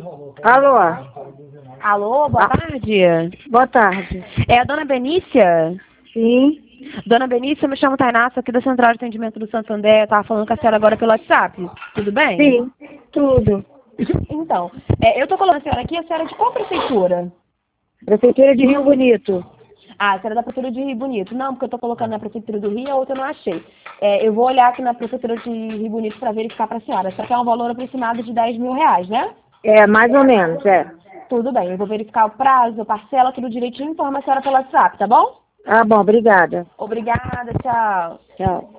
Alô? Alô, boa tarde. Boa tarde. É a dona Benícia? Sim. Dona Benícia, eu me chamo Tainá, sou aqui da Central de Atendimento do Santander. Eu tava falando com a senhora agora pelo WhatsApp. Tudo bem? Sim, tudo. Então, eu tô colocando a senhora aqui, a senhora é de qual prefeitura? Prefeitura de Rio Bonito. Ah, a senhora é da Prefeitura de Rio Bonito. Não, porque eu tô colocando na Prefeitura do Rio, a outra eu não achei. Eu vou olhar aqui na Prefeitura de Rio Bonito para verificar para a senhora. Só que é um valor aproximado de R$ 10.000, né? É, mais ou menos, é. Tudo bem, eu vou verificar o prazo, a parcela, tudo direitinho e informo a senhora pelo WhatsApp, tá bom? Ah, bom, obrigada. Obrigada, tchau. Tchau.